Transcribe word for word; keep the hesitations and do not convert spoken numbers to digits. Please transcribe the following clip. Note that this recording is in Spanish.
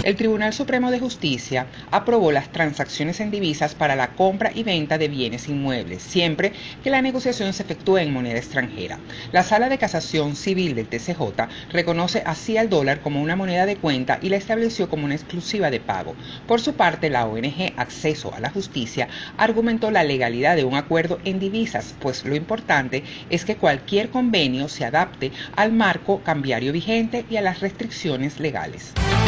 El Tribunal Supremo de Justicia aprobó las transacciones en divisas para la compra y venta de bienes inmuebles, siempre que la negociación se efectúe en moneda extranjera. La Sala de Casación Civil del T C J reconoce así al dólar como una moneda de cuenta y la estableció como una exclusiva de pago. Por su parte, la O N G Acceso a la Justicia argumentó la legalidad de un acuerdo en divisas, pues lo importante es que cualquier convenio se adapte al marco cambiario vigente y a las restricciones legales.